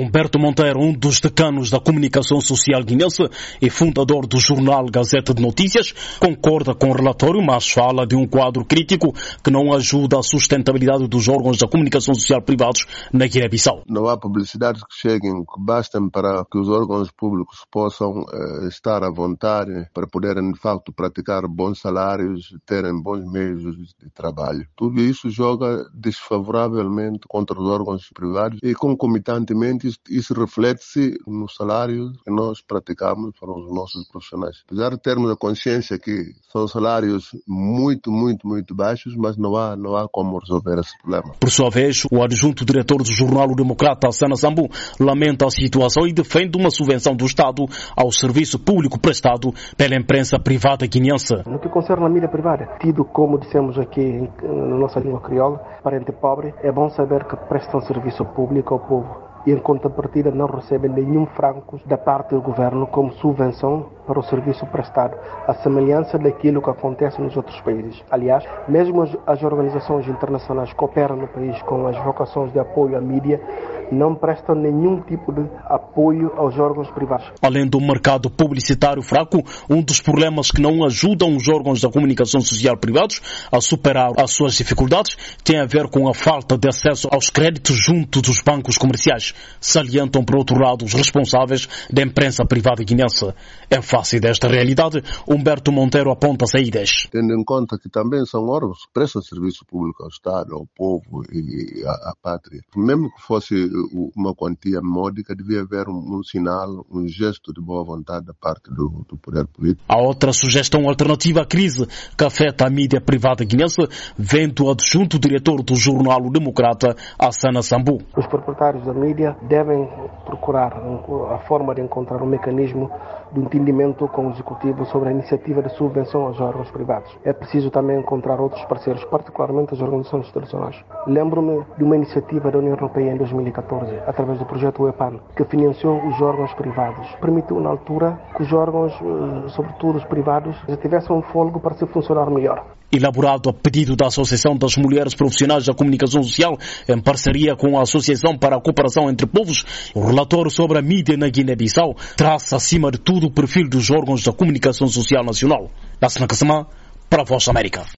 Humberto Monteiro, um dos decanos da comunicação social guinense e fundador do jornal Gazeta de Notícias, concorda com o relatório, mas fala de um quadro crítico que não ajuda a sustentabilidade dos órgãos da comunicação social privados na Guiné-Bissau. Não há publicidades que cheguem, que bastem para que os órgãos públicos possam estar à vontade para poderem, de facto, praticar bons salários, terem bons meios de trabalho. Tudo isso joga desfavoravelmente contra os órgãos privados e, concomitantemente, isso reflete-se no salário que nós praticamos para os nossos profissionais. Apesar de termos a consciência que são salários muito baixos, mas não há como resolver esse problema. Por sua vez, o adjunto diretor do jornal O Democrata, Sana Sambu, lamenta a situação e defende uma subvenção do Estado ao serviço público prestado pela imprensa privada guineense. No que concerne a mídia privada, tido como dissemos aqui na nossa língua crioula, parente pobre, é bom saber que prestam serviço público ao povo e, em contrapartida, não recebem nenhum franco da parte do governo como subvenção para o serviço prestado, à semelhança daquilo que acontece nos outros países. Aliás, mesmo as organizações internacionais que operam no país com as vocações de apoio à mídia não prestam nenhum tipo de apoio aos órgãos privados. Além do mercado publicitário fraco, um dos problemas que não ajudam os órgãos da comunicação social privados a superar as suas dificuldades tem a ver com a falta de acesso aos créditos junto dos bancos comerciais, salientam, por outro lado, os responsáveis da imprensa privada guinense. Em face desta realidade, Humberto Monteiro aponta saídas. Tendo em conta que também são órgãos que prestam serviço público ao Estado, ao povo e à pátria. Mesmo que fosse uma quantia módica, devia haver um sinal, um gesto de boa vontade da parte do poder político. A outra sugestão alternativa à crise que afeta a mídia privada guinense vem do adjunto diretor do jornal O Democrata, Sana Sambu. Os proprietários da mídia devem procurar a forma de encontrar um mecanismo de entendimento com o Executivo sobre a iniciativa de subvenção aos órgãos privados. É preciso também encontrar outros parceiros, particularmente as organizações internacionais. Lembro-me de uma iniciativa da União Europeia em 2014, através do projeto UEPAN, que financiou os órgãos privados. Permitiu, na altura, que os órgãos, sobretudo os privados, tivessem um fôlego para se funcionar melhor. Elaborado a pedido da Associação das Mulheres Profissionais da Comunicação Social, em parceria com a Associação para a Cooperação entre Povos, o relatório sobre a mídia na Guiné-Bissau traça, acima de tudo, o perfil dos órgãos da comunicação social nacional. Lassana Kassama, para a Voz da América.